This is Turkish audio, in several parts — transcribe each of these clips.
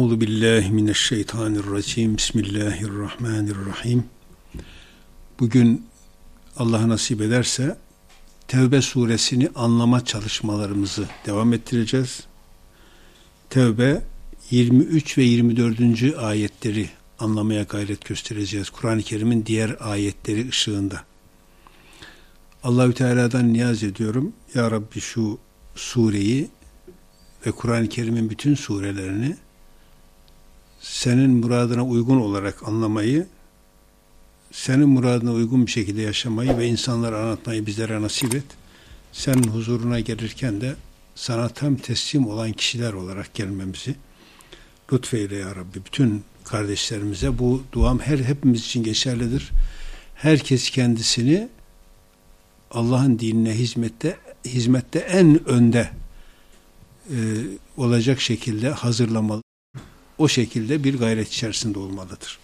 Euzu billahi mineşşeytanirracim. Bismillahirrahmanirrahim. Bugün Allah nasip ederse Tevbe suresini anlama çalışmalarımızı devam ettireceğiz. Tevbe 23 ve 24. ayetleri anlamaya gayret göstereceğiz. Kur'an-ı Kerim'in diğer ayetleri ışığında. Allahü Teala'dan niyaz ediyorum. Ya Rabbi şu sureyi ve Kur'an-ı Kerim'in bütün surelerini senin muradına uygun olarak anlamayı, senin muradına uygun bir şekilde yaşamayı ve insanlara anlatmayı bizlere nasip et. Senin huzuruna gelirken de sana tam teslim olan kişiler olarak gelmemizi lütfeyle ya Rabbi. Bütün kardeşlerimize bu duam hepimiz için geçerlidir. Herkes kendisini Allah'ın dinine hizmette en önde olacak şekilde hazırlamalı. O şekilde bir gayret içerisinde olmalıdır.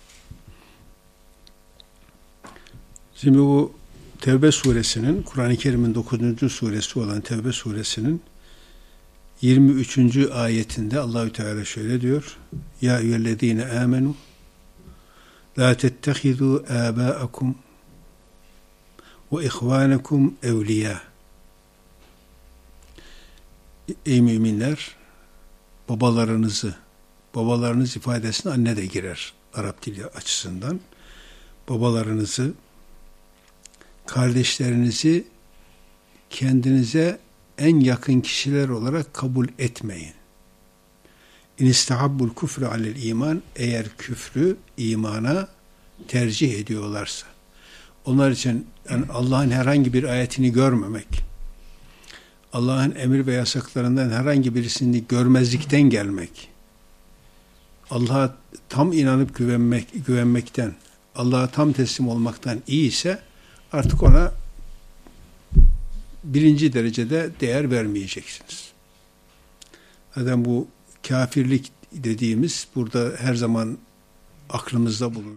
Şimdi bu Tevbe suresinin, Kur'an-ı Kerim'in 9. suresi olan Tevbe suresinin 23. ayetinde Allahü Teala şöyle diyor. Ya eyyühellezine amenu la tettehidu âbâakum ve ihvânekum evliya. Ey müminler, babalarınız ifadesine anne de girer Arap dili açısından. Babalarınızı, kardeşlerinizi kendinize en yakın kişiler olarak kabul etmeyin. İnistahabbul küfrü alel iman, eğer küfrü imana tercih ediyorlarsa. Onlar için yani Allah'ın herhangi bir ayetini görmemek, Allah'ın emir ve yasaklarından herhangi birisini görmezlikten gelmek, Allah'a tam inanıp güvenmekten, Allah'a tam teslim olmaktan iyi ise artık ona birinci derecede değer vermeyeceksiniz. Zaten bu kafirlik dediğimiz burada her zaman aklımızda bulunur.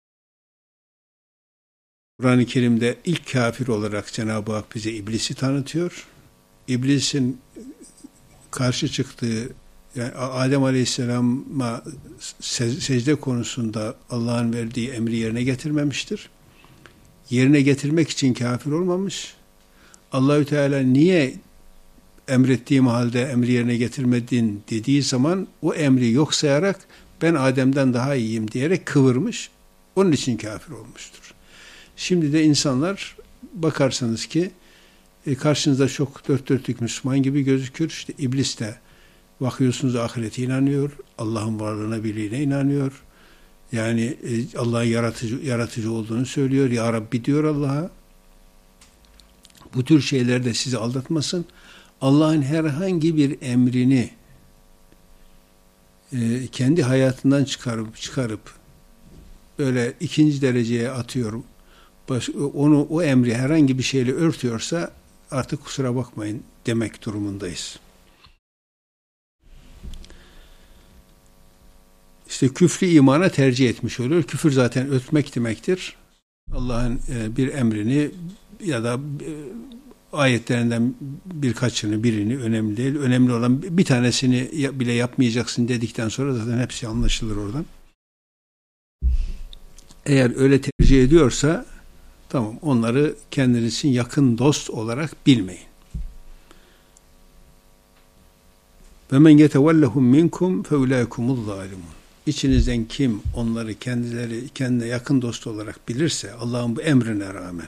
Kur'an-ı Kerim'de ilk kafir olarak Cenab-ı Hak bize iblisi tanıtıyor. İblisin karşı çıktığı, yani Adem Aleyhisselam'a secde konusunda Allah'ın verdiği emri yerine getirmemiştir. Yerine getirmek için kafir olmamış. Allahü Teala niye emrettiğim halde emri yerine getirmedin dediği zaman o emri yok sayarak ben Adem'den daha iyiyim diyerek kıvırmış. Onun için kafir olmuştur. Şimdi de insanlar bakarsanız ki karşınızda çok dört dörtlük Müslüman gibi gözükür. İşte iblis de bakıyorsunuz ahirete inanıyor, Allah'ın varlığına, birliğine inanıyor. Yani Allah'ın yaratıcı olduğunu söylüyor. Ya Rabbi diyor Allah'a. Bu tür şeyler de sizi aldatmasın. Allah'ın herhangi bir emrini kendi hayatından çıkarıp böyle ikinci dereceye atıyorum. O emri herhangi bir şeyle örtüyorsa artık kusura bakmayın demek durumundayız. İşte küfrü imana tercih etmiş oluyor. Küfür zaten örtmek demektir. Allah'ın bir emrini ya da ayetlerinden birini önemli değil. Önemli olan bir tanesini bile yapmayacaksın dedikten sonra zaten hepsi anlaşılır oradan. Eğer öyle tercih ediyorsa tamam, onları kendiniz için yakın dost olarak bilmeyin. Ve men yetevellehum minkum fe ulaikumuz zalimun. İçinizden kim onları kendine yakın dost olarak bilirse, Allah'ın bu emrine rağmen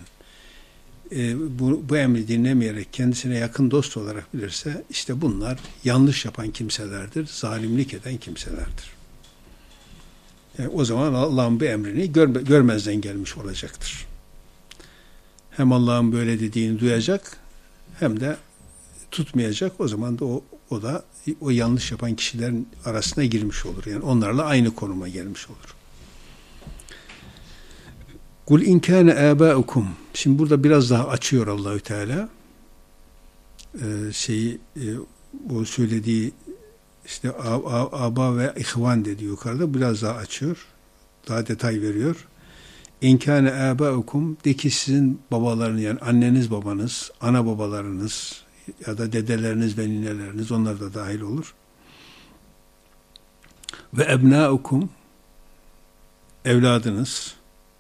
bu emri dinlemeyerek kendisine yakın dost olarak bilirse, işte bunlar yanlış yapan kimselerdir, zalimlik eden kimselerdir. Yani o zaman Allah'ın bu emrini görmezden gelmiş olacaktır. Hem Allah'ın böyle dediğini duyacak hem de tutmayacak. O zaman da o yanlış yapan kişilerin arasına girmiş olur. Yani onlarla aynı konuma gelmiş olur. Kul in kana abaukum. Şimdi burada biraz daha açıyor Allahü Teala. Bu söylediği işte aba ve ihvan dedi yukarıda, biraz daha açıyor. Daha detay veriyor. İn kana abaukum, de ki sizin babalarınız, yani anneniz babanız, ana babalarınız ya da dedeleriniz ve nineleriniz, onlar da dahil olur. ve ebnaukum, evladınız,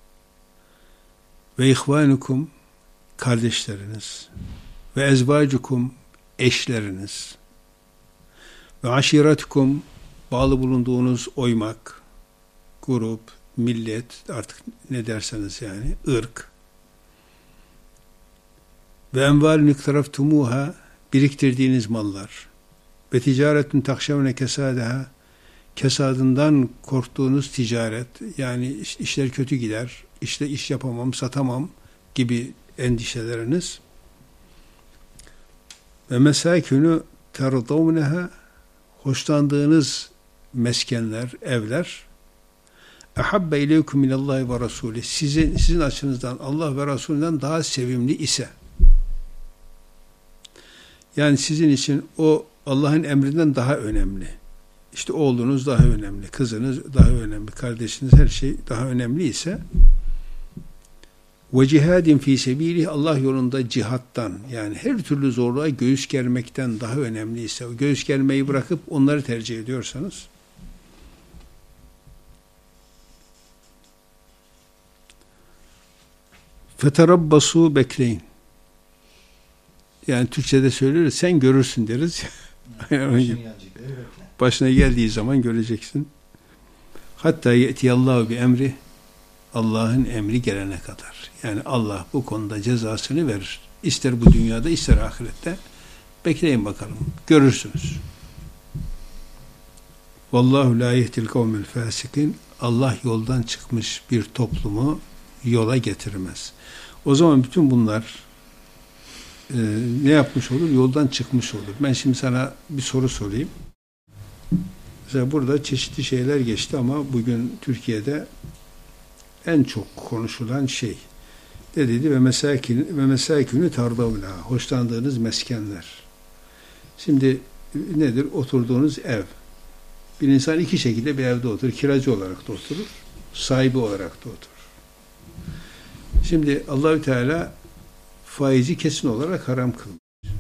ve ihvanukum, kardeşleriniz, ve ezvacukum, eşleriniz, ve aşiretukum, bağlı bulunduğunuz oymak, grup, millet, artık ne derseniz yani, ırk, ve envalün iktaraftumuha, biriktirdiğiniz mallar, ve ticaretün takşevne kesadeha, kesadından korktuğunuz ticaret, yani işler kötü gider, işte iş yapamam, satamam gibi endişeleriniz, ve mesâkünü terdavneha, hoşlandığınız meskenler, evler, ehabbe ileykum minallahi ve rasulih, sizin açınızdan Allah ve Resulünden daha sevimli ise, yani sizin için o Allah'ın emrinden daha önemli. İşte oğlunuz daha önemli, kızınız daha önemli, kardeşiniz, her şey daha önemli ise, ve cihadin fi sebilih, Allah yolunda cihattan, yani her türlü zorluğa göğüs germekten daha önemliyse, o göğüs germeyi bırakıp onları tercih ediyorsanız, feterabbasu, bekleyin. Yani Türkçe'de söylüyoruz, sen görürsün deriz. Başına geldiği zaman göreceksin. Hatta yetiyallahu bi emri, Allah'ın emri gelene kadar. Yani Allah bu konuda cezasını verir. İster bu dünyada, ister ahirette. Bekleyin bakalım. Görürsünüz. Vallahu la yehdil kavmel fasikin. Allah yoldan çıkmış bir toplumu yola getirmez. O zaman bütün bunlar ne yapmış olur? Yoldan çıkmış olur. Ben şimdi sana bir soru sorayım. Mesela burada çeşitli şeyler geçti ama bugün Türkiye'de en çok konuşulan şey dedi ve mesâkünü tardavna, hoşlandığınız meskenler. Şimdi nedir? Oturduğunuz ev. Bir insan iki şekilde bir evde oturur. Kiracı olarak da oturur, sahibi olarak da oturur. Şimdi Allahü Teala faizi kesin olarak haram kılmış.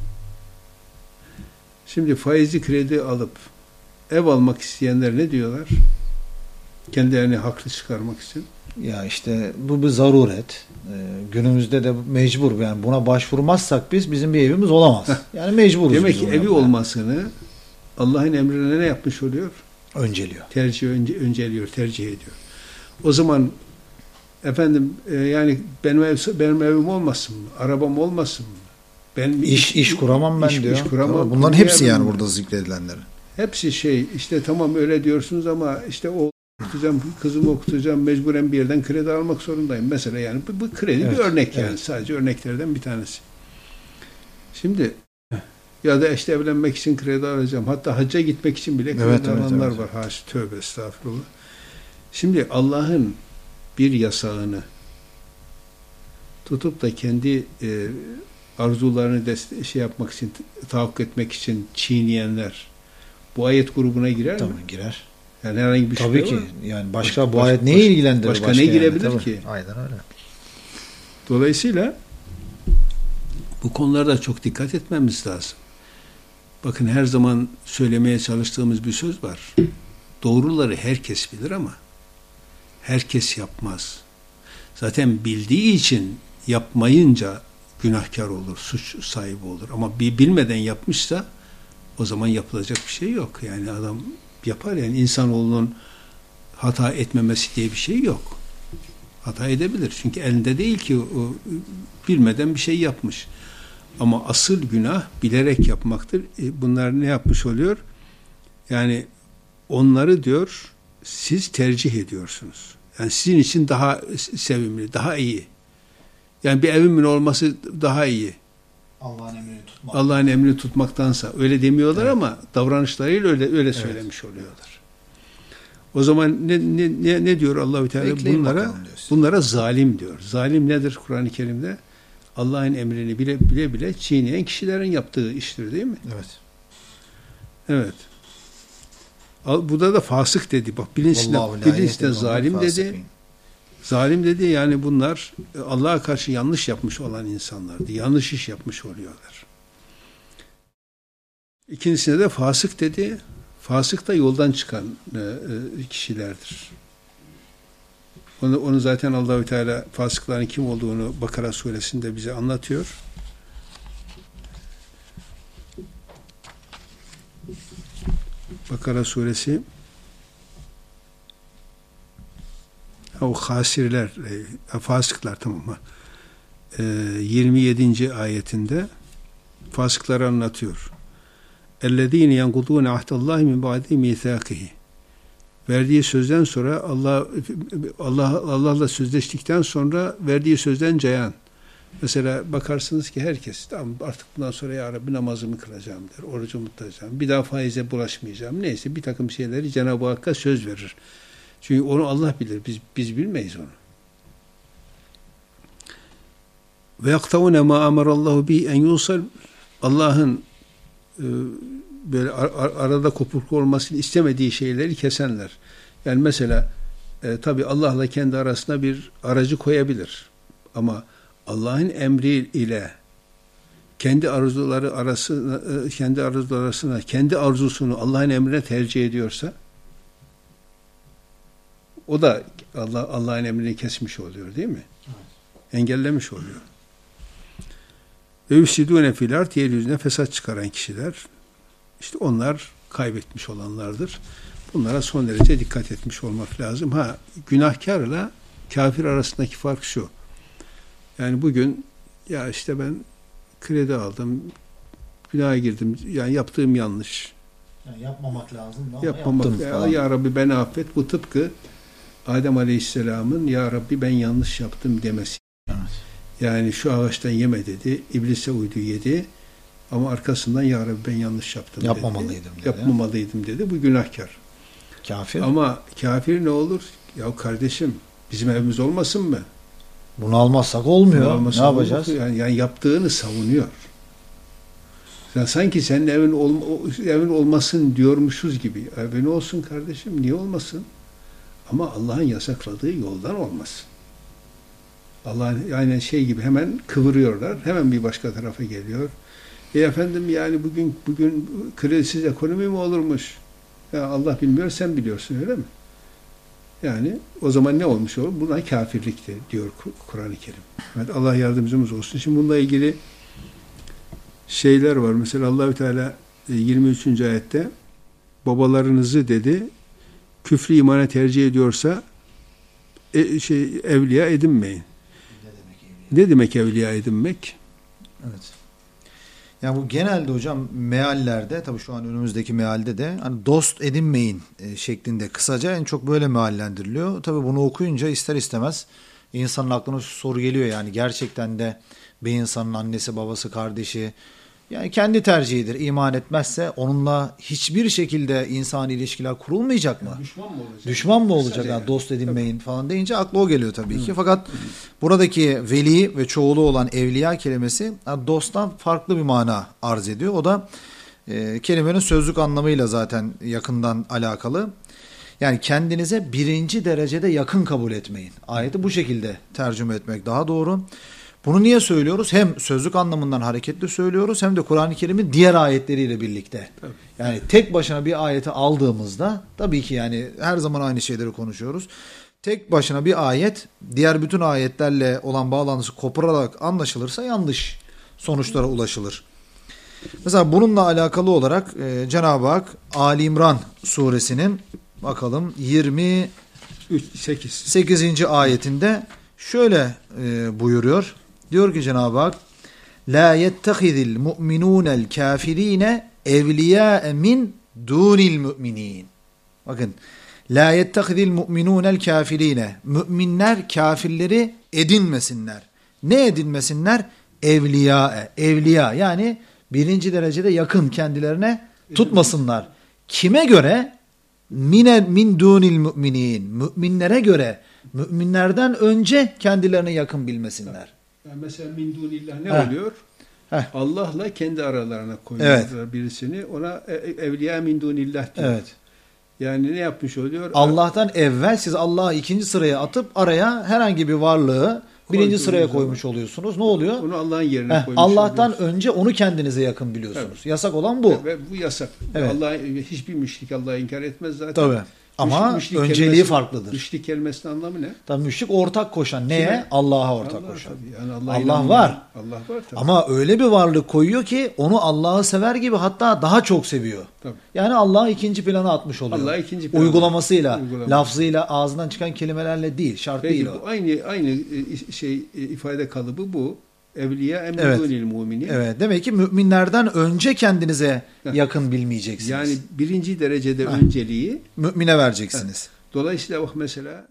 Şimdi faizli kredi alıp ev almak isteyenler ne diyorlar? Kendilerini haklı çıkarmak için. Ya işte bu bir zaruret. Günümüzde de mecbur. Yani buna başvurmazsak bizim bir evimiz olamaz. Yani mecburuz. Demek ki evi olmasını Allah'ın emrine ne yapmış oluyor? Önceliyor. Önceliyor, tercih ediyor. O zaman efendim yani benim evim olmasın mı? Arabam olmasın mı? Ben iş kuramam ben diyor. İş kuramam. Bunların hepsi yani burada zikredilenlerin. Hepsi işte tamam öyle diyorsunuz ama işte okutacağım, kızımı okutacağım, mecburen bir yerden kredi almak zorundayım. Mesela yani bu kredi bir örnek yani. Sadece örneklerden bir tanesi. Şimdi ya da işte evlenmek için kredi alacağım. Hatta hacca gitmek için bile kredi alanlar var. Haşa, tövbe estağfurullah. Şimdi Allah'ın bir yasağını tutup da kendi arzularını yapmak için, tahakkuk etmek için çiğneyenler bu ayet grubuna girer mi? Tabii girer. Yani herhangi bir tabii ki. Yani bu ayet neyi ilgilendirir? Başka ne girebilir yani, ki? Aynen öyle. Dolayısıyla bu konularda çok dikkat etmemiz lazım. Bakın her zaman söylemeye çalıştığımız bir söz var. Doğruları herkes bilir ama herkes yapmaz. Zaten bildiği için yapmayınca günahkar olur, suç sahibi olur. Ama bilmeden yapmışsa o zaman yapılacak bir şey yok. Yani adam yapar, yani insanoğlunun hata etmemesi diye bir şey yok. Hata edebilir. Çünkü elinde değil ki, o bilmeden bir şey yapmış. Ama asıl günah bilerek yapmaktır. Bunlar ne yapmış oluyor? Yani onları diyor siz tercih ediyorsunuz. Yani sizin için daha sevimli, daha iyi. Yani bir evimin olması daha iyi. Allah'ın emrini tutmaktansa. Öyle demiyorlar ama davranışlarıyla öyle söylemiş oluyorlar. O zaman ne diyor Allahü Teala? Bunlara zalim diyor. Zalim nedir Kur'an-ı Kerim'de? Allah'ın emrini bile çiğneyen kişilerin yaptığı iştir, değil mi? Evet. Evet. Burada da fasık dedi. Bak bilinçle zalim dedi. Zalim dedi, yani bunlar Allah'a karşı yanlış yapmış olan insanlardı. Yanlış iş yapmış oluyorlar. İkincisine de fasık dedi. Fasık da yoldan çıkan kişilerdir. Onu zaten Allahü Teala fasıkların kim olduğunu Bakara suresinde bize anlatıyor. Bakara suresi o hasirler, fasıklar, tamam mı? 27. ayetinde fasıkları anlatıyor. اَلَّذ۪ينَ يَنْقُضُونَ عَهْدَ اللّٰهِ مِنْ بَعْدِ مِيثَاقِهِ. Verdiği sözden sonra Allah'la sözleştikten sonra verdiği sözden cayan. Mesela bakarsınız ki herkes tamam artık bundan sonra ya Rabbi namazımı kılacağım der, orucumu tutacağım, bir daha faize bulaşmayacağım. Neyse bir takım şeyleri Cenab-ı Hakk'a söz verir. Çünkü onu Allah bilir, biz bilmeyiz onu. Ve yaktavune ma amarallahu bi en yusal. Allah'ın böyle arada kopukluk olmasını istemediği şeyleri kesenler. Yani mesela tabi Allah'la kendi arasına bir aracı koyabilir. Ama Allah'ın emri ile kendi arzuları arasına kendi arzusunu Allah'ın emrine tercih ediyorsa o da Allah'ın emrini kesmiş oluyor, değil mi? Evet. Engellemiş oluyor. Ve yüfsidûne fil ard, yeryüzüne fesat çıkaran kişiler, işte onlar kaybetmiş olanlardır. Bunlara son derece dikkat etmiş olmak lazım. Günahkarla kafir arasındaki fark şu. Yani bugün ya işte ben kredi aldım, günaha girdim, yani yaptığım yanlış. Yani yapmamak lazım ama yaptım. Ya Rabbi beni affet. Bu tıpkı Adem Aleyhisselam'ın ya Rabbi ben yanlış yaptım demesi. Evet. Yani şu ağaçtan yeme dedi, iblise uydu yedi ama arkasından ya Rabbi ben yanlış yaptım Yapmamalıydım dedi. Bu günahkar. Kafir. Ama kafir ne olur? Ya kardeşim bizim evimiz olmasın mı? Bunu almazsak olmuyor. Ne yapacağız? Yani yaptığını savunuyor. Yani sanki senin evin olmasın diyormuşuz gibi. Evin olsun kardeşim, niye olmasın? Ama Allah'ın yasakladığı yoldan olmasın. Allah'ın yani gibi hemen kıvırıyorlar. Hemen bir başka tarafa geliyor. Efendim yani bugün kredisiz ekonomi mi olurmuş? Ya Allah bilmiyor, sen biliyorsun, öyle mi? Yani o zaman ne olmuş olur? Buna kafirliktir diyor Kur'an-ı Kerim. Evet, Allah yardımcımız olsun. Şimdi bununla ilgili şeyler var. Mesela Allahü Teala 23. ayette babalarınızı dedi küfrü imana tercih ediyorsa evliya edinmeyin. Ne demek evliya edinmek? Evet. Yani bu genelde hocam meallerde, tabii şu an önümüzdeki mealde de hani dost edinmeyin şeklinde kısaca en çok böyle meallendiriliyor. Tabii bunu okuyunca ister istemez insanın aklına soru geliyor, yani gerçekten de bir insanın annesi, babası, kardeşi yani kendi tercihidir. İman etmezse onunla hiçbir şekilde insani ilişkiler kurulmayacak mı? Yani düşman mı olacak? Düşman mı olacak? Yani dost edinmeyin falan deyince aklı o geliyor tabii ki. Fakat buradaki veli ve çoğulu olan evliya kelimesi dosttan farklı bir mana arz ediyor. O da kelimenin sözlük anlamıyla zaten yakından alakalı. Yani kendinize birinci derecede yakın kabul etmeyin. Ayeti bu şekilde tercüme etmek daha doğru. Bunu niye söylüyoruz? Hem sözlük anlamından hareketli söylüyoruz hem de Kur'an-ı Kerim'in diğer ayetleriyle birlikte. Tabii. Yani tek başına bir ayeti aldığımızda tabii ki yani her zaman aynı şeyleri konuşuyoruz. Tek başına bir ayet diğer bütün ayetlerle olan bağlantısı kopararak anlaşılırsa yanlış sonuçlara ulaşılır. Mesela bununla alakalı olarak Cenab-ı Hak Ali İmran suresinin bakalım 28. ayetinde şöyle buyuruyor. Diyor ki Cenab-ı Hak la yettehizil mu'minûnel kâfirîne evliyâe min dûnil mu'minîn. Bakın la yettehizil mu'minûnel kâfirîne, müminler kafirleri edinmesinler. Ne edinmesinler? Evliya yani birinci derecede yakın kendilerine tutmasınlar. Kime göre? Min dûnil mu'minîn, müminlere göre, müminlerden önce kendilerine yakın bilmesinler. Yani mesela min dunillah ne oluyor? Allah'la kendi aralarına koyuyorlar birisini. Ona evliya min dunillah diyor. Evet. Yani ne yapmış oluyor? Allah'tan evvel siz Allah'ı ikinci sıraya atıp araya herhangi bir varlığı birinci sıraya koymuş oluyorsunuz. Ne oluyor? Onu Allah'ın yerine koymuş Allah'tan oluyorsun. önce onu kendinize yakın biliyorsunuz. Evet. Yasak olan bu. Ve bu yasak. Evet. Hiçbir müşrik Allah'ı inkar etmez zaten. Tabii. Ama önceliği farklıdır. Müşrik kelimesinin anlamı ne? Tabii müşrik ortak koşan. Neye? Kime? Allah'a ortak koşan. Yani Allah var. Allah var tabii. Ama öyle bir varlık koyuyor ki onu Allah'ı sever gibi, hatta daha çok seviyor. Tabii. Yani Allah'ı ikinci plana atmış oluyor. Allah'ı ikinci plana. Uygulamasıyla, lafzıyla, ağzından çıkan kelimelerle değil. Şart Peki, değil o. Aynı ifade kalıbı bu. Evliya emrudunil müminin. Evet. Demek ki müminlerden önce kendinize yakın bilmeyeceksiniz. Yani birinci derecede önceliği mümine vereceksiniz. Dolayısıyla bak mesela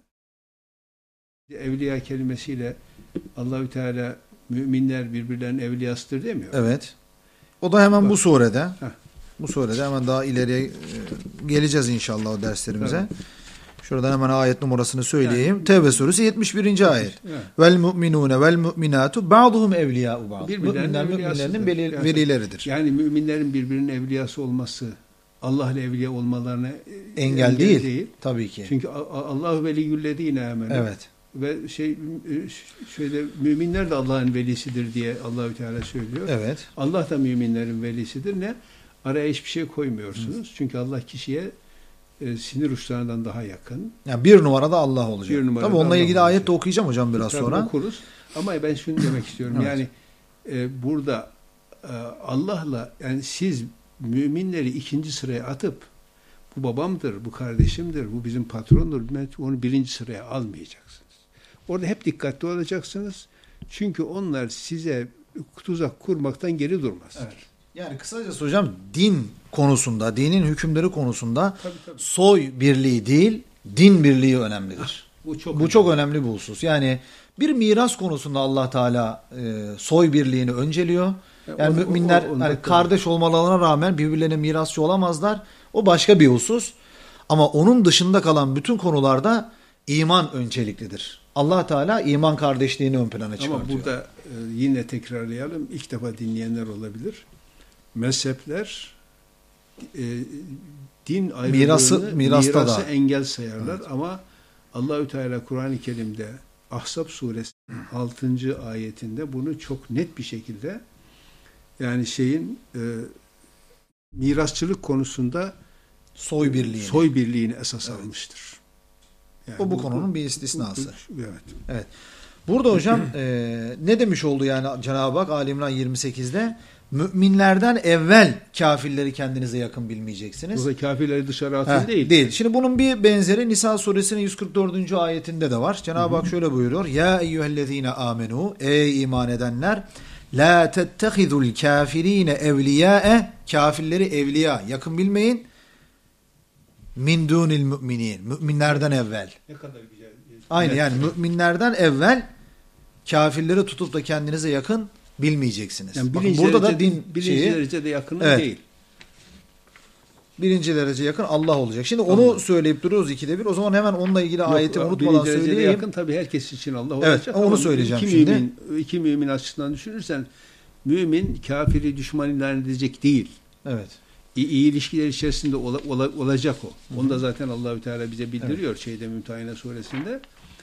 evliya kelimesiyle Allahü Teala müminler birbirlerinin evliyasıdır demiyor. Evet. O da hemen bu surede. Bu surede hemen daha ileriye geleceğiz inşallah o derslerimize. Evet. Şuradan hemen ayet numarasını söyleyeyim. Yani, Tevbe suresi 71. ayet. Vel mu'minune vel mu'minatu ba'duhum evliya'u ba'd. Müminler müminlerin velileridir. Yani müminlerin birbirinin evliyası olması Allah ile evliya olmalarına engel değil. Tabii ki. Çünkü Allahu veliyyüllezine amenu. Evet. Ve müminler de Allah'ın velisidir diye Allahü Teala söylüyor. Evet. Allah da müminlerin velisidir. Ne? Araya hiçbir şey koymuyorsunuz. Çünkü Allah kişiye sinir uçlarından daha yakın. Yani bir numarada Allah olacak. Tabii onunla ilgili Allah ayet de okuyacağım hocam biraz sonra. Okuruz. Ama ben şunu demek istiyorum. Evet. Yani burada Allah'la, yani siz müminleri ikinci sıraya atıp bu babamdır, bu kardeşimdir, bu bizim patrondur, onu birinci sıraya almayacaksınız. Orada hep dikkatli olacaksınız. Çünkü onlar size tuzak kurmaktan geri durmaz. Evet. Yani kısacası hocam din konusunda, dinin hükümleri konusunda tabii. soy birliği değil, din birliği önemlidir. Bu çok önemli bir husus. Yani bir miras konusunda Allah Teala soy birliğini önceliyor. Yani müminler kardeş olmalarına rağmen birbirlerine mirasçı olamazlar. O başka bir husus. Ama onun dışında kalan bütün konularda iman önceliklidir. Allah Teala iman kardeşliğini ön plana çıkartıyor. Ama burada yine tekrarlayalım. İlk defa dinleyenler olabilir. Mezhepler din ayrılığını mirasa engel sayarlar. Evet. Ama Allahü Teala Kur'an-ı Kerim'de Ahzab suresi 6. ayetinde bunu çok net bir şekilde, yani mirasçılık konusunda soy birliğini esas almıştır. Yani bu konunun bir istisnası. Evet. Burada hocam ne demiş oldu yani Cenab-ı Hak Ali İmran 28'de? Müminlerden evvel kafirleri kendinize yakın bilmeyeceksiniz. Burada kafirleri dışarı atın değil. Değil. Şimdi bunun bir benzeri Nisa suresinin 144. ayetinde de var. Cenab-ı Hak şöyle buyuruyor. Ya eyyühellezine amenu, ey iman edenler, la tettehidul kafirine evliyâe, kafirleri evliya yakın bilmeyin. Min dunil müminin, müminlerden evvel. Ne kadar güzel. Aynı yani müminlerden evvel kafirleri tutup da kendinize yakın bilmeyeceksiniz. Yani bakın burada da din birinci derecede yakını değil. Birinci derece yakın Allah olacak. Şimdi onu söyleyip duruyoruz ikide bir. O zaman hemen onunla ilgili ayeti unutmadan söyleyeyim. Birinci derecede yakın tabii herkes için Allah olacak. Evet, onu söyleyeceğim şimdi. İki mümin açısından düşünürsen, mümin kafiri düşman ilan edecek değil. Evet. İyi ilişkiler içerisinde olacak o. Onu da zaten Allahü Teala bize bildiriyor Mümtehine suresinde.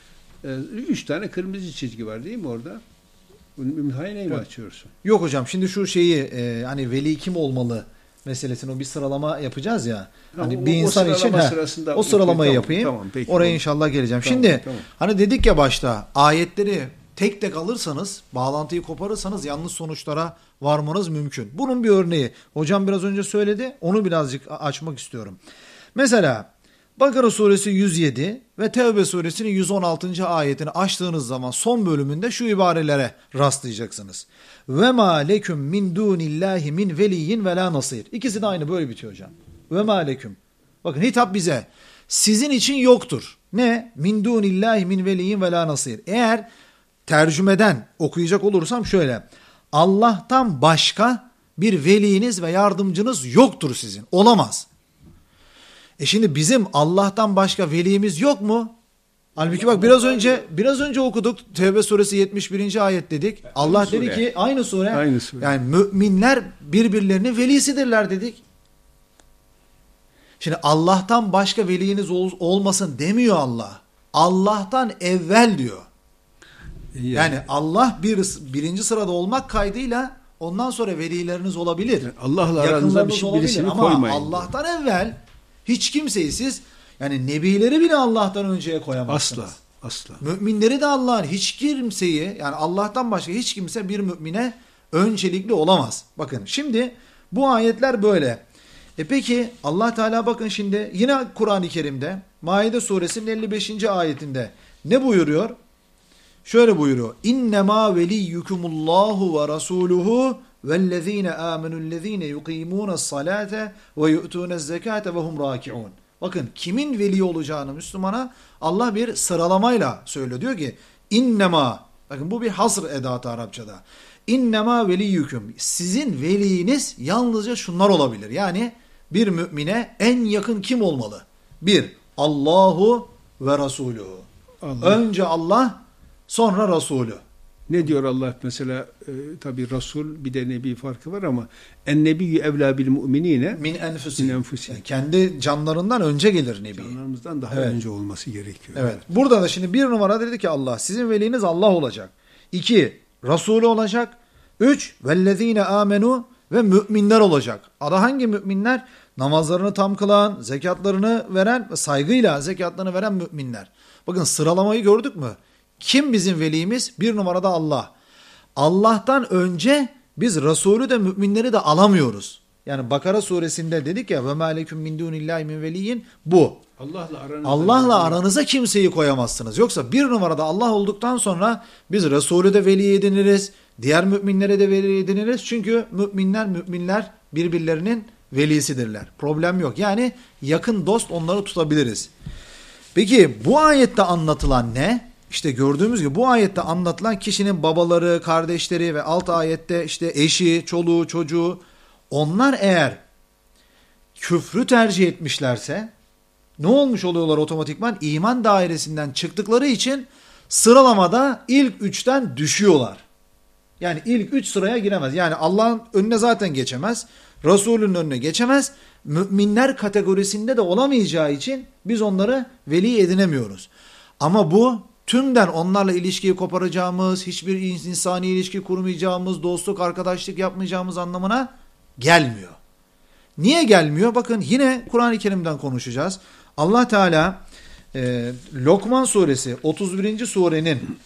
3 tane kırmızı çizgi var değil mi orada? Mümtehineyi mi açıyorsun? Yok hocam, şimdi şu hani veli kim olmalı meselesini, o bir sıralama yapacağız ya. Hani bir insan için o sıralamayı yapayım. Tamam, peki, oraya inşallah geleceğim. Tamam, şimdi hani dedik ya başta, ayetleri tek tek alırsanız, bağlantıyı koparırsanız yanlış sonuçlara varmanız mümkün. Bunun bir örneği. Hocam biraz önce söyledi. Onu birazcık açmak istiyorum. Mesela Bakara suresi 107 ve Tevbe suresinin 116. ayetini açtığınız zaman son bölümünde şu ibarelere rastlayacaksınız. Ve ma leküm min dunillahi min veliyyin ve la nasir. İkisi de aynı, böyle bitiyor hocam. Ve ma leküm. Bakın hitap bize. Sizin için yoktur. Ne? Min dunillahi min veliyyin ve la nasir. Eğer tercümeden okuyacak olursam şöyle. Allah'tan başka bir veliniz ve yardımcınız yoktur sizin. Olamaz. Şimdi bizim Allah'tan başka velimiz yok mu? Halbuki bak biraz önce okuduk. Tevbe suresi 71. ayet dedik. Allah dedi ki aynı sure. Yani müminler birbirlerinin velisidirler dedik. Şimdi Allah'tan başka veliniz olmasın demiyor Allah. Allah'tan evvel diyor. Yani Allah birinci sırada olmak kaydıyla ondan sonra velileriniz olabilir. Yani Allah'la aranıza birisini ama koymayın. Allah'tan evvel hiç kimseyi siz, yani nebileri bile Allah'tan önceye koyamazsınız. Asla. Müminleri de Allah'ın, hiç kimseyi, yani Allah'tan başka hiç kimse bir mümine öncelikli olamaz. Bakın şimdi bu ayetler böyle. Peki Allah Teala bakın şimdi yine Kur'an-ı Kerim'de Maide suresinin 55. ayetinde ne buyuruyor? Şöyle buyuruyor. İnnemâ veliyyukumullahu ve rasuluhu vellezîne âmenullezîne yukîmûne's-salâte ve yu'tûne's-zekâte ve hum râki'ûn. Bakın kimin veli olacağını Müslümana Allah bir sıralamayla söylüyor. Diyor ki innema, bakın bu bir hasr edatı Arapçada. İnnemâ veliyyukum, sizin veliniz yalnızca şunlar olabilir. Yani bir mümine en yakın kim olmalı? Bir, Allahu ve Rasuluhu. Önce Allah, sonra Resulü. Ne diyor Allah mesela, tabi Resul bir de Nebi farkı var ama en nebiyyü evlâ bil mu'minîne min enfusihim. Yani kendi canlarından önce gelir Nebi. Canlarımızdan daha önce olması gerekiyor. Evet. Burada da şimdi bir numara dedi ki Allah, sizin veliniz Allah olacak. 2, Resulü olacak. 3, vellezîne âmenû, ve müminler olacak. Adı hangi müminler? Namazlarını tam kılan, zekatlarını veren ve saygıyla zekatlarını veren müminler. Bakın sıralamayı gördük mü? Kim bizim velimiz? Bir numarada Allah. Allah'tan önce biz Resulü de müminleri de alamıyoruz. Yani Bakara suresinde dedik ya ve mâ leküm min dûnillâhi min veliyyin, bu. Allah'la aranıza kimseyi koyamazsınız. Yoksa bir numarada Allah olduktan sonra biz Resulü de veli ediniriz. Diğer müminlere de veli ediniriz. Çünkü müminler birbirlerinin velisidirler. Problem yok. Yani yakın dost, onları tutabiliriz. Peki bu ayette anlatılan ne? İşte gördüğümüz gibi bu ayette anlatılan kişinin babaları, kardeşleri ve alt ayette işte eşi, çoluğu, çocuğu, onlar eğer küfrü tercih etmişlerse ne olmuş oluyorlar otomatikman? İman dairesinden çıktıkları için sıralamada ilk 3'ten düşüyorlar. Yani ilk 3 sıraya giremez. Yani Allah'ın önüne zaten geçemez. Resulünün önüne geçemez. Müminler kategorisinde de olamayacağı için biz onları veli edinemiyoruz. Ama bu tümden onlarla ilişkiyi koparacağımız, hiçbir insani ilişki kurmayacağımız, dostluk, arkadaşlık yapmayacağımız anlamına gelmiyor. Niye gelmiyor? Bakın yine Kur'an-ı Kerim'den konuşacağız. Allah Teala Lokman suresi 31. surenin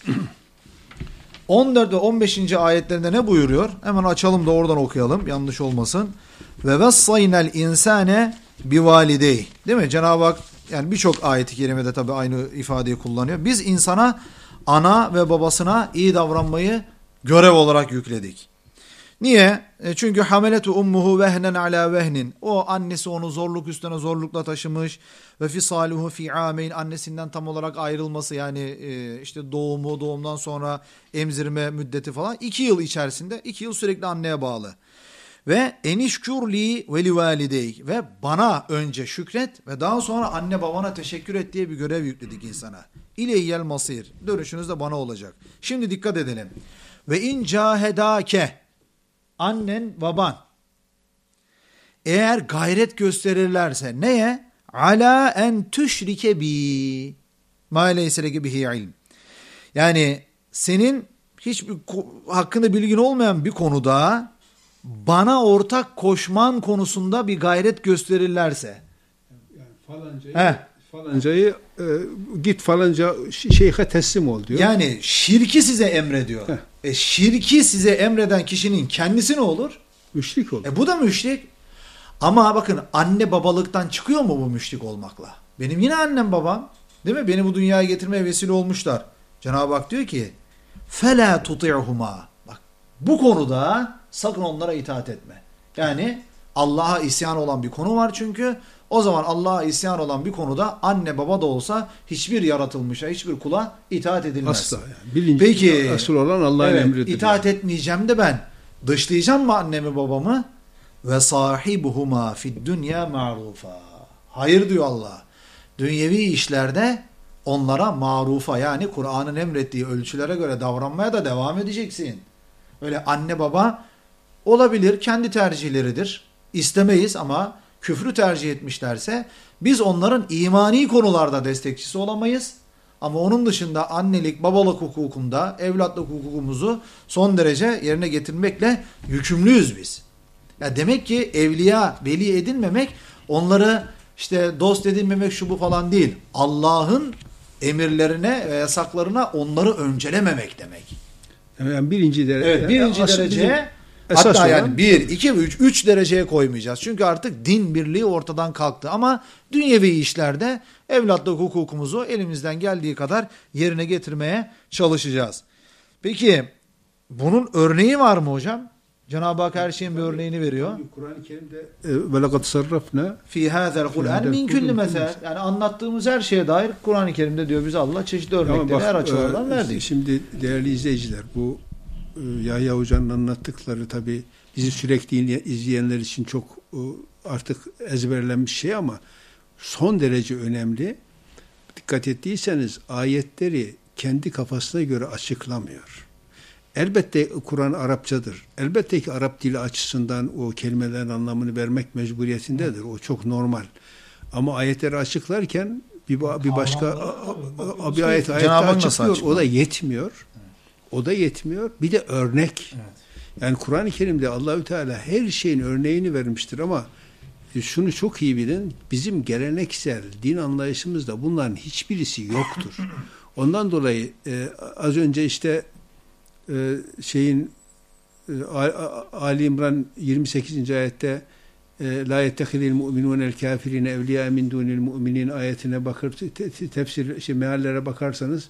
14 ve 15. ayetlerinde ne buyuruyor? Hemen açalım da oradan okuyalım, yanlış olmasın. Ve vessaynel insane bivalideyh. Değil mi? Cenab-ı Hak yani birçok ayet-i kerimede tabii aynı ifadeyi kullanıyor. Biz insana ana ve babasına iyi davranmayı görev olarak yükledik. Niye? Çünkü hameletu ummuhu vehnen ala vehnin. O annesi onu zorluk üstüne zorlukla taşımış. Ve fisaluhu fi ameyn, annesinden tam olarak ayrılması, yani işte doğumdan sonra emzirme müddeti falan 2 yıl içerisinde, 2 yıl sürekli anneye bağlı. Ve enişkürli ve livalideyk, ve bana önce şükret ve daha sonra anne babana teşekkür et diye bir görev yükledik insana. İleyyel masir, dönüşünüz de bana olacak. Şimdi dikkat edelim. Ve in cahedake, annen baban eğer gayret gösterirlerse neye? Ala en tüşrike bi ma leyse leke bihi ilm. Yani senin hiçbir hakkında bilgin olmayan bir konuda bana ortak koşman konusunda bir gayret gösterirlerse. Yani falancayı git falanca şeyhe teslim ol diyor. Yani şirki size emrediyor. Şirki size emreden kişinin kendisi ne olur? Müşrik olur. Bu da müşrik. Ama bakın anne babalıktan çıkıyor mu bu müşrik olmakla? Benim yine annem babam, değil mi? Beni bu dünyaya getirmeye vesile olmuşlar. Cenab-ı Hak diyor ki فَلَا تُطِعْهُمَا. Bak bu konuda sakın onlara itaat etme. Yani Allah'a isyan olan bir konu var çünkü. O zaman Allah'a isyan olan bir konuda anne baba da olsa hiçbir yaratılmışa, hiçbir kula itaat edilmez. Asla yani. Birinci, peki asıl olan Allah'ın emridir. İtaat etmeyeceğim de ben dışlayacağım mı annemi babamı? Ve sahibuhuma fid dünya ma'rufa. Hayır diyor Allah. Dünyevi işlerde onlara marufa, yani Kur'an'ın emrettiği ölçülere göre davranmaya da devam edeceksin. Öyle anne baba olabilir, kendi tercihleridir. İstemeyiz ama küfrü tercih etmişlerse biz onların imani konularda destekçisi olamayız. Ama onun dışında annelik, babalık hukukunda evlatlık hukukumuzu son derece yerine getirmekle yükümlüyüz biz. Ya demek ki evliya, veli edinmemek, onları işte dost edinmemek şu bu falan değil. Allah'ın emirlerine ve yasaklarına onları öncelememek demek. Yani birinci derece. Evet, birinci dereceye, hatta yani 1, 2 ve 3 dereceye koymayacağız. Çünkü artık din birliği ortadan kalktı. Ama dünyevi işlerde evlatlık hukukumuzu elimizden geldiği kadar yerine getirmeye çalışacağız. Peki bunun örneği var mı hocam? Cenab-ı Hak her şeyin bir örneğini veriyor. Kur'an-ı Kerim'de ve lekad sarrafna fi hâzel Kur'an min kulli mesel. Yani anlattığımız her şeye dair Kur'an-ı Kerim'de diyor bize Allah çeşitli örnekleri her açılardan verdi. Şimdi değerli izleyiciler, bu Yahya Hoca'nın anlattıkları tabii bizi sürekli izleyenler için çok artık ezberlenmiş şey ama son derece önemli. Dikkat ettiyseniz ayetleri kendi kafasına göre açıklamıyor. Elbette Kur'an Arapçadır. Elbette ki Arap dili açısından o kelimelerin anlamını vermek mecburiyetindedir. O çok normal. Ama ayetleri açıklarken bir başka bir ayet açıklıyor. O da yetmiyor. O da yetmiyor. Bir de örnek. Evet. Yani Kur'an-ı Kerim'de Allahü Teala her şeyin örneğini vermiştir ama şunu çok iyi bilin. Bizim geleneksel din anlayışımızda bunların hiçbirisi yoktur. Ondan dolayı az önce işte Ali İmran 28. ayette la yettehidil mu'minûnel kâfirine evliya min dunil mu'minin ayetine bakır tefsir meallere bakarsanız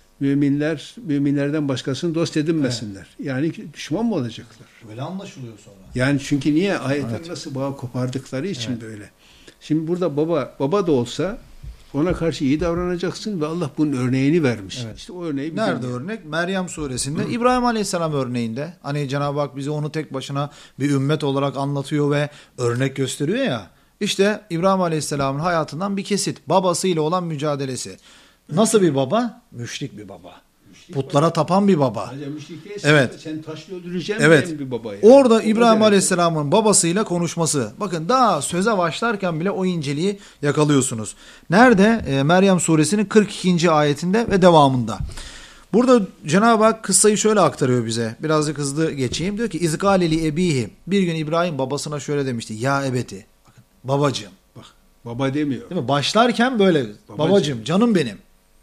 müminlerden başkasını dost edinmesinler. Evet. Yani düşman mı olacaklar? Böyle anlaşılıyor sonra. Yani çünkü niye? Ayetler nasıl bağ kopardıkları için böyle. Şimdi burada baba da olsa ona karşı iyi davranacaksın ve Allah bunun örneğini vermiş. Evet. İşte o örneği nerede örnek? Meryem suresinde, İbrahim Aleyhisselam örneğinde. Hani Cenab-ı Hak bize onu tek başına bir ümmet olarak anlatıyor ve örnek gösteriyor ya. İşte İbrahim Aleyhisselam'ın hayatından bir kesit. Babasıyla olan mücadelesi. Nasıl bir baba? Müşrik bir baba. Putlara tapan bir baba. Evet. Sen taşla öldüreceğim bir baba. Yani. Orada İbrahim Aleyhisselam'ın babasıyla konuşması. Bakın daha söze başlarken bile o inceliği yakalıyorsunuz. Nerede? Meryem suresinin 42. ayetinde ve devamında. Burada Cenab-ı Hak kıssayı şöyle aktarıyor bize. Birazcık hızlı geçeyim. Diyor ki İzgaleli ebihi. Bir gün İbrahim babasına şöyle demişti. Ya ebeti. Bakın babacığım. Bak baba demiyor. Değil mi? Başlarken böyle babacığım canım benim.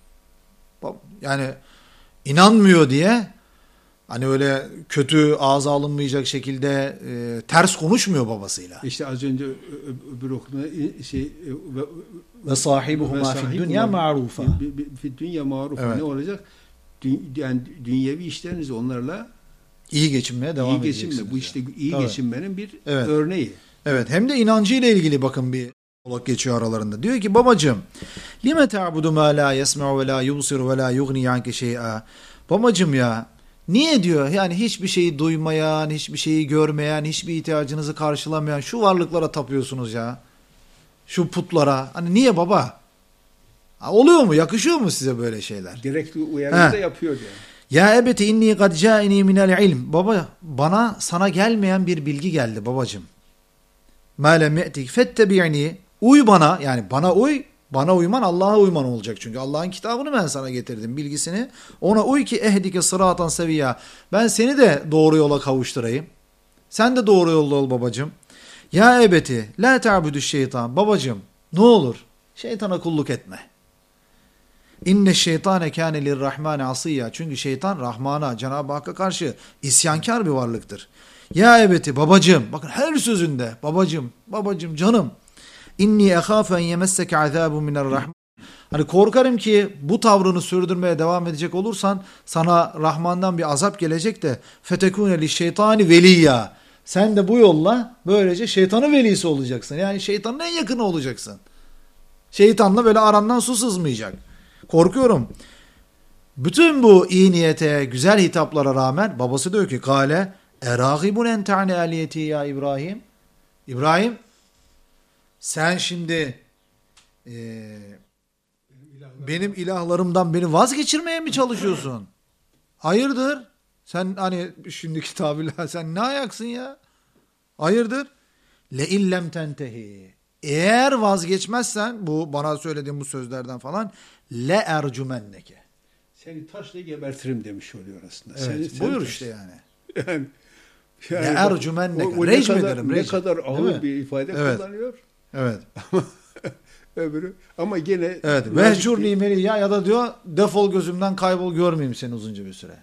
Yani inanmıyor diye hani öyle kötü ağza alınmayacak şekilde ters konuşmuyor babasıyla. İşte az önce öbür okuma ve sahibuhuma fid dünya ma'rufa. Fid dünya ma'rufa ne olacak? Yani dünyevi işlerinizi onlarla iyi geçinmeye devam edeceksiniz. Bu işte iyi geçinmenin bir örneği. Evet, hem de inancıyla ilgili bakın bir olak geçiyor aralarında. Diyor ki babacığım lime ta'budu ma la yesma'u ve la yubsiru ve la yughni anke şey'a. Babacığım ya niye diyor yani hiçbir şeyi duymayan, hiçbir şeyi görmeyen, hiçbir ihtiyacınızı karşılamayan şu varlıklara tapıyorsunuz ya. Şu putlara. Hani niye baba? Oluyor mu? Yakışıyor mu size böyle şeyler? Direkt uyarı da yapıyor yani. Ya ebeti inni kad ca'ini minel ilm. Baba bana sana gelmeyen bir bilgi geldi babacığım. Ma lem ye'tik fettebi'ni. Uy bana, yani bana uy, bana uyman Allah'a uyman olacak. Çünkü Allah'ın kitabını ben sana getirdim, bilgisini. Ona uy ki ehdike sıratan seviyya. Ben seni de doğru yola kavuşturayım. Sen de doğru yolda ol babacığım. Ya ebeti la ta'budu şeytan. Babacığım ne olur şeytana kulluk etme. İnne şeytane kâne lirrahmâne asiyya. Çünkü şeytan Rahman'a, Cenab-ı Hakk'a karşı isyankar bir varlıktır. Ya ebeti babacığım, bakın her sözünde babacığım canım. İnni ehâfe en yemesseke azâbu minerrahman. Hani korkarım ki bu tavrını sürdürmeye devam edecek olursan sana Rahman'dan bir azap gelecek de fetekûne li şeytani veliyya. Sen de bu yolla böylece şeytanın velisi olacaksın. Yani şeytanın en yakını olacaksın. Şeytanla böyle arandan su sızmayacak. Korkuyorum. Bütün bu iyi niyete, güzel hitaplara rağmen babası diyor ki kâle erâgibun en ta'ne aliyeti ya İbrahim. İbrahim sen şimdi benim ilahlarımdan beni vazgeçirmeye mi çalışıyorsun? Hayırdır? Sen hani şimdiki tabirle sen ne ayaksın ya? Hayırdır? Le illem tentehi. Eğer vazgeçmezsen bu bana söylediğim bu sözlerden falan le ercumenneke. Seni taşla gebertirim demiş oluyor aslında. Evet, buyur işte yani. Yani Le ercumenneke. Rejim ederim. Ne kadar ağır bir ifade kullanıyor. Evet. Öbürü ama gene evet. Vehcurni meliyya ya da diyor defol gözümden kaybol görmeyeyim seni uzunca bir süre.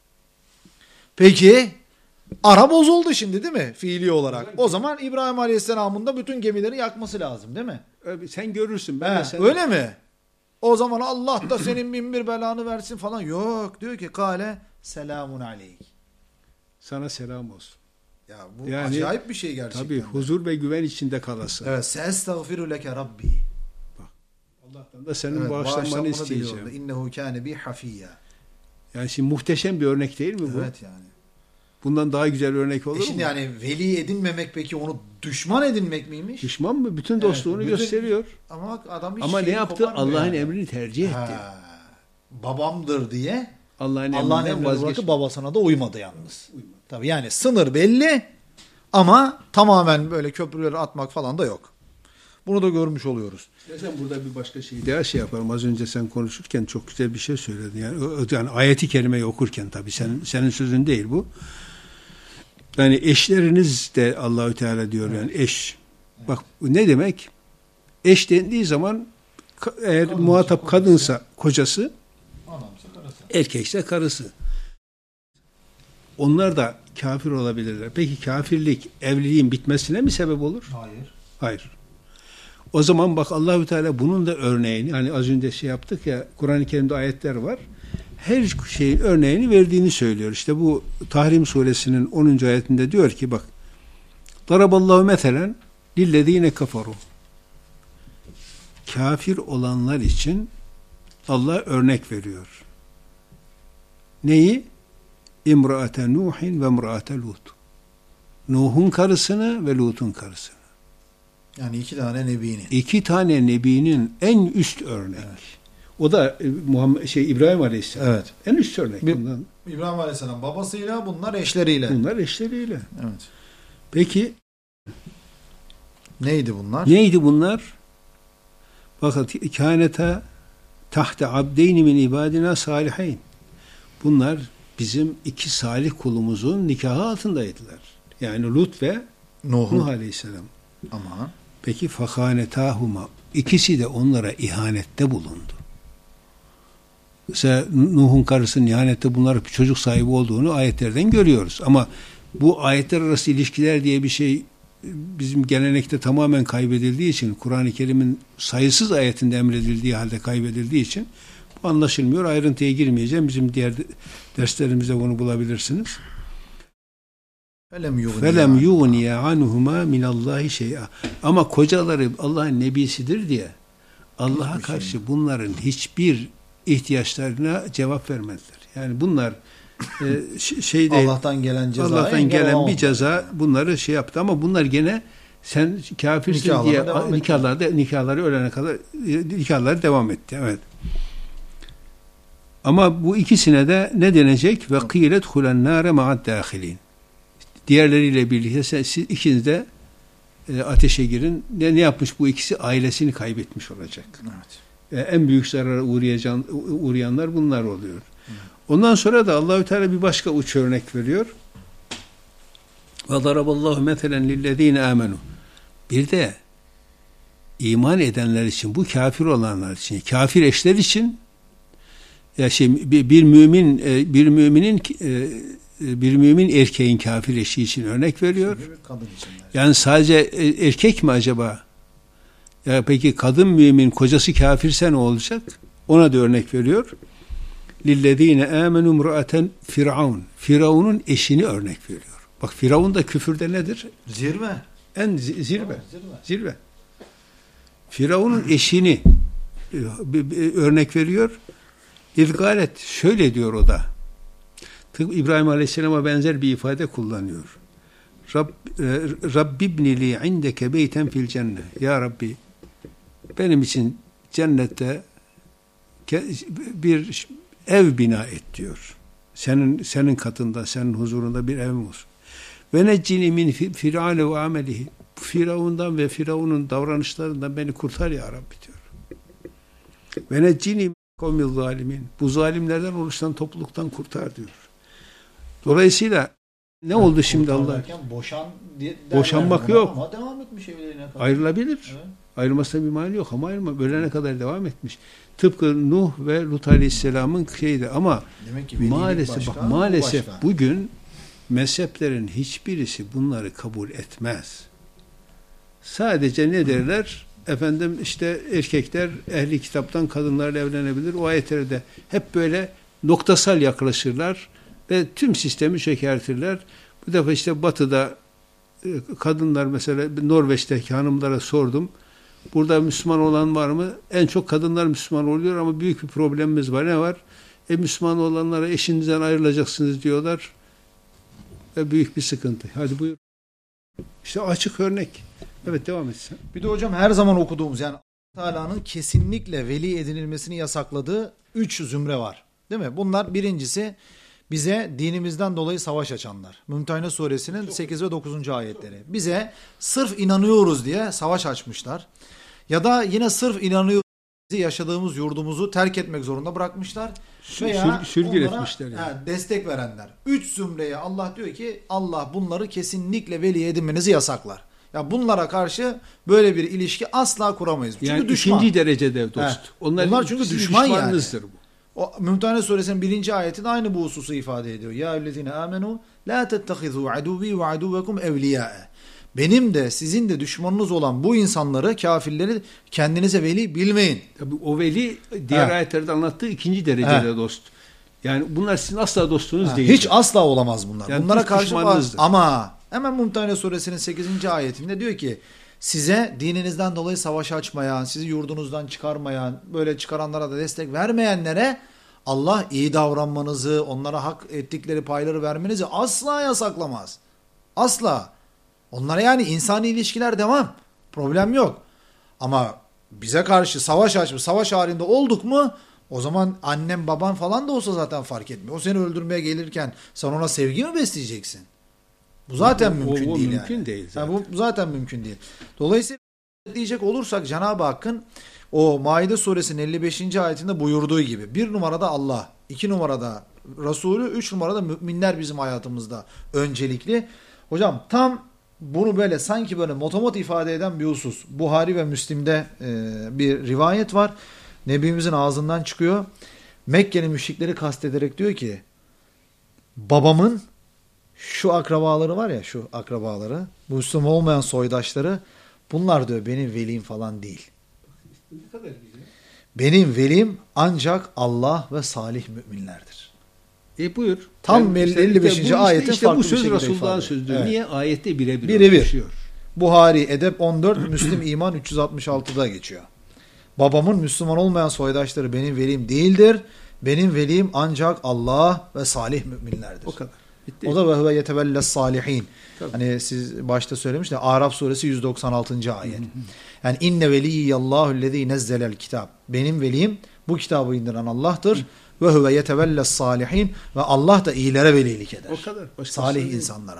Peki ara bozuldu şimdi değil mi? Fiili olarak. O zaman İbrahim Aleyhisselam'ın da bütün gemileri yakması lazım değil mi? Sen görürsün. Öyle mi? O zaman Allah da senin bin bir belanı versin falan. Yok. Diyor ki kale selamun aleyk. Sana selam olsun. Ya bu yani, acayip bir şey gerçekten. Tabii huzur ve güven içinde kalasın. Evet. Seestağfiru leke rabbi. Bak. Allah'tan da senin bağışlanmanı isteyeceğim. İnnehu kâne bi hafiyya. Yani şimdi muhteşem bir örnek değil mi bu? Evet yani. Bundan daha güzel örnek olur mu? Şimdi yani veli edinmemek peki onu düşman edinmek miymiş? Düşman mı? Bütün dostluğunu gösteriyor. Ama bak adam hiç ama ne yaptı? Allah'ın emrini tercih etti. Babamdır diye Allah'ın emrini bırakıp babasına da uymadı yalnız. Tabii yani sınır belli ama tamamen böyle köprüleri atmak falan da yok. Bunu da görmüş oluyoruz. Sen burada bir başka şey daha yapalım. Az önce sen konuşurken çok güzel bir şey söyledin. Yani ayeti kerimeyi okurken tabii senin sözün değil bu. Yani eşleriniz de Allahü Teala diyor yani eş. Evet. Bak ne demek? Eş dendiği zaman eğer muhatap kadınsa kocası, erkekse karısı. Onlar da kafir olabilirler. Peki kafirlik evliliğin bitmesine mi sebep olur? Hayır. O zaman bak Allahü Teala bunun da örneğini, hani az önce yaptık ya, Kur'an-ı Kerim'de ayetler var. Her şeyin örneğini verdiğini söylüyor. İşte bu Tahrim suresinin 10. ayetinde diyor ki bak Daraballahu meselen lillezine kafaru. Kafir olanlar için Allah örnek veriyor. Neyi? İmraate Nuhin ve imraate Lut. Nuh'un karısını ve Lut'un karısını. Yani iki tane nebinin en üst örnek. Evet. O da İbrahim Aleyhisselam. Evet. En üst örnek bundan. İbrahim Aleyhisselam babasıyla, bunlar eşleriyle. Evet. Peki neydi bunlar? Bakın kâneta tahte abdeyni min ibadina salihayn. Bunlar bizim iki salih kulumuzun nikahı altındaydılar. Yani Lut ve Nuh Aleyhisselam. Ama peki fakânetâhuma, ikisi de onlara ihanette bulundu. Mesela Nuh'un karısının ihanette bunlara bir çocuk sahibi olduğunu ayetlerden görüyoruz. Ama bu ayetler arası ilişkiler diye bir şey bizim gelenekte tamamen kaybedildiği için, Kur'an-ı Kerim'in sayısız ayetinde emredildiği halde kaybedildiği için bu anlaşılmıyor. Ayrıntıya girmeyeceğim. Bizim diğer derslerimizde bunu bulabilirsiniz. Felem yughniye anhuma minallahi şey'a. Ama kocaları Allah'ın nebisidir diye Allah'a karşı bunların hiçbir ihtiyaçlarına cevap vermediler. Yani bunlar Allah'tan gelen bir ceza bunları yaptı ama bunlar gene sen kafirsin diye nikahları ölene kadar nikahları devam etti. Evet. Ama bu ikisine de ne denecek? Ve kılet hulen nâre ma'ad dâhilin. Diğerleriyle birlikte siz ikiniz de ateşe girin. Ne yapmış bu ikisi? Ailesini kaybetmiş olacak. Evet. En büyük zarara uğrayanlar bunlar oluyor. Evet. Ondan sonra da Allahü Teala bir başka uç örnek veriyor. Ve daraballahu meselen lillezine amenu. Bir de iman edenler için, bu kafir olanlar için, kafir eşler için ya bir mümin erkeğin kafir eşi için örnek veriyor. Yani sadece erkek mi acaba? Ya peki kadın mümin kocası kafirse ne olacak? Ona da örnek veriyor. Lillezine amenu imra'aten Firavun. Firavun'un eşini örnek veriyor. Bak Firavun da küfürde nedir? Zirve. En zirve. Firavun'un eşini örnek veriyor. İzgalet şöyle diyor o da. Tıpkı İbrahim Aleyhisselam'a benzer bir ifade kullanıyor. Rabbi ibnili indeke beyten fil cennet. Ya Rabbi benim için cennette bir ev bina et diyor. Senin katında, senin huzurunda bir evim olsun. Ve neccini min fir'ale ve amelihi. Firavundan ve Firavun'un davranışlarından beni kurtar ya Rabbi diyor. Ve neccini kavmil zalimin. Bu zalimlerden oluşan topluluktan kurtar diyor. Dolayısıyla ne oldu şimdi Allah? Boşanmak yok. Ama devam etmiş evliliğine kadar. Ayrılabilir. Evet. Ayrılmasına bir mani yok ama ölene kadar devam etmiş. Tıpkı Nuh ve Lut Aleyhisselam'ın şeydi ama maalesef bugün mezheplerin hiçbirisi bunları kabul etmez. Sadece ne derler? Efendim işte erkekler ehli kitaptan kadınlarla evlenebilir. O ayetlere de hep böyle noktasal yaklaşırlar ve tüm sistemi çökertirler. Bu defa işte Batı'da kadınlar mesela Norveç'teki hanımlara sordum. Burada Müslüman olan var mı? En çok kadınlar Müslüman oluyor ama büyük bir problemimiz var. Ne var? Müslüman olanlara eşinizden ayrılacaksınız diyorlar. Ve büyük bir sıkıntı. Hadi buyur. İşte açık örnek. Evet devam etsin. Bir de hocam her zaman okuduğumuz yani Allah Teala'nın kesinlikle veli edinilmesini yasakladığı 3 zümre var. Değil mi? Bunlar birincisi bize dinimizden dolayı savaş açanlar. Mümtehine suresinin 8 ve 9. ayetleri. Bize sırf inanıyoruz diye savaş açmışlar. Ya da yine sırf inanıyoruz diye yaşadığımız yurdumuzu terk etmek zorunda bırakmışlar. Veya sürgün etmişler. Yani. Destek verenler. 3 zümreye Allah diyor ki Allah bunları kesinlikle veli edinmenizi yasaklar. Ya bunlara karşı böyle bir ilişki asla kuramayız. Çünkü yani düşman. İkinci derecede dost. Onlar çünkü düşman yani. Bu. O Mümtehine suresinin 1. ayetinde aynı bu hususu ifade ediyor. Ya eyyühellezine amenu la tettehizu aduvi ve aduvekum evliya. Benim de sizin de düşmanınız olan bu insanları, kafirleri kendinize veli bilmeyin. Tabii o veli diğer ayetlerde anlattığı ikinci derecede dost. Yani bunlar sizin asla dostunuz değil. Hiç asla olamaz bunlar. Yani bunlara karşı var. Ama hemen Mümtehine suresinin 8. ayetinde diyor ki size dininizden dolayı savaş açmayan, sizi yurdunuzdan çıkarmayan, böyle çıkaranlara da destek vermeyenlere Allah iyi davranmanızı, onlara hak ettikleri payları vermenizi asla yasaklamaz. Asla. Onlara yani insani ilişkiler devam. Problem yok. Ama bize karşı savaş açmış, savaş halinde olduk mu o zaman annem baban falan da olsa zaten fark etmiyor. O seni öldürmeye gelirken sen ona sevgi mi besleyeceksin? Bu zaten mümkün değil mümkün yani. Değil zaten. Yani bu zaten mümkün değil. Dolayısıyla diyecek olursak Cenab-ı Hakk'ın o Maide suresinin 55. ayetinde buyurduğu gibi 1 numarada Allah, 2 numarada Resulü, 3 numarada müminler bizim hayatımızda öncelikli. Hocam tam bunu böyle sanki böyle motomot ifade eden bir husus. Buhari ve Müslim'de bir rivayet var. Nebimizin ağzından çıkıyor. Mekke'nin müşrikleri kastederek diyor ki babamın şu akrabaları var ya şu akrabaları Müslüman olmayan soydaşları bunlar diyor benim velim falan değil. Benim velim ancak Allah ve salih müminlerdir. Buyur. Tam yani 55. ayetin farklı bir şekilde Resulullah'ın sözü. Evet. Niye? Ayette birebir düşüyor. Buhari Edep 14, Müslim İman 366'da geçiyor. Babamın Müslüman olmayan soydaşları benim velim değildir. Benim velim ancak Allah ve salih müminlerdir. O kadar. Bitti. O da ve huve yetevelles salihin. Hani siz başta söylemiştiniz. Araf suresi 196. ayet. Yani inne veliyyallahu lezî nezzelel kitap. Benim velim bu kitabı indiren Allah'tır. Ve huve yetevelles salihin ve Allah da iyilere velilik eder. O kadar. Salih insanlara.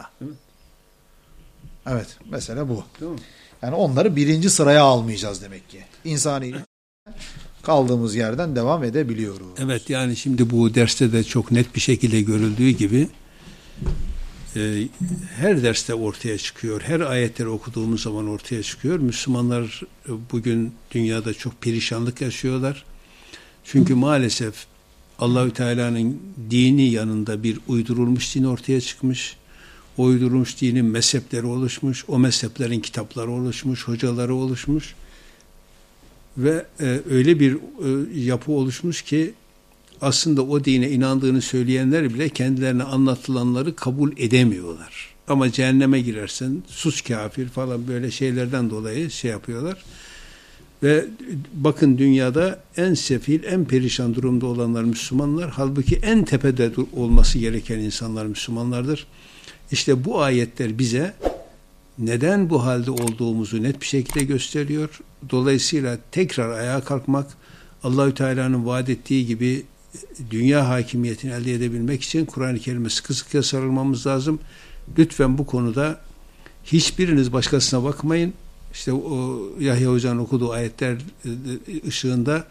Evet. Mesele bu. Değil mi? Yani onları birinci sıraya almayacağız demek ki. İnsani kaldığımız yerden devam edebiliyoruz. Evet yani şimdi bu derste de çok net bir şekilde görüldüğü gibi her derste ortaya çıkıyor. Her ayetleri okuduğumuz zaman ortaya çıkıyor. Müslümanlar bugün dünyada çok perişanlık yaşıyorlar. Çünkü maalesef Allahü Teala'nın dini yanında bir uydurulmuş din ortaya çıkmış. O uydurulmuş dinin mezhepleri oluşmuş. O mezheplerin kitapları oluşmuş, hocaları oluşmuş. Ve öyle bir yapı oluşmuş ki aslında o dine inandığını söyleyenler bile kendilerine anlatılanları kabul edemiyorlar. Ama cehenneme girersen sus kafir falan böyle şeylerden dolayı şey yapıyorlar. Ve bakın dünyada en sefil, en perişan durumda olanlar Müslümanlar. Halbuki en tepede olması gereken insanlar Müslümanlardır. İşte bu ayetler bize neden bu halde olduğumuzu net bir şekilde gösteriyor. Dolayısıyla tekrar ayağa kalkmak, Allahü Teala'nın vaat ettiği gibi dünya hakimiyetini elde edebilmek için Kur'an-ı Kerim'e sıkı sıkıya sarılmamız lazım. Lütfen bu konuda hiçbiriniz başkasına bakmayın. İşte o Yahya Hoca'nın okuduğu ayetler ışığında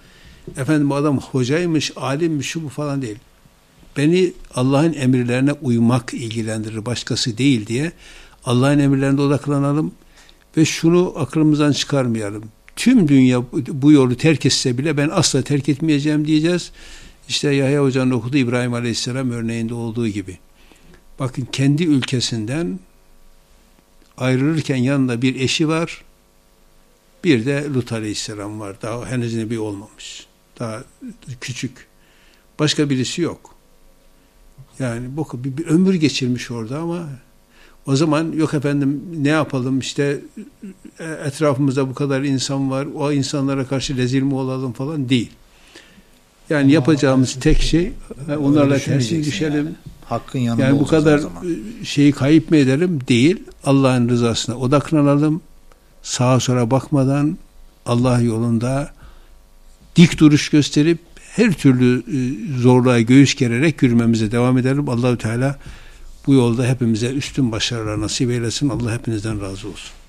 efendim bu adam hocaymış, alimmiş, şu bu falan değil. Beni Allah'ın emirlerine uymak ilgilendirir, başkası değil diye Allah'ın emirlerine odaklanalım ve şunu aklımızdan çıkarmayalım. Tüm dünya bu yolu terk etse bile ben asla terk etmeyeceğim diyeceğiz. İşte Yahya Hoca'nın okuduğu İbrahim Aleyhisselam örneğinde olduğu gibi. Bakın kendi ülkesinden ayrılırken yanında bir eşi var, bir de Lut Aleyhisselam var. Daha henüz nebi olmamış. Daha küçük. Başka birisi yok. Yani bu bir ömür geçirmiş orada ama o zaman yok efendim ne yapalım işte etrafımızda bu kadar insan var, o insanlara karşı rezil mi olalım falan değil. Yani yapacağımız tek şey onlarla tersi düşelim. Yani. Hakkın yanında yani bu kadar şeyi kayıp mı edelim? Değil. Allah'ın rızasına odaklanalım. Sağa sola bakmadan Allah yolunda dik duruş gösterip her türlü zorluğa göğüs gererek yürümemize devam edelim. Allahü Teala bu yolda hepimize üstün başarılar nasip eylesin. Allah hepinizden razı olsun.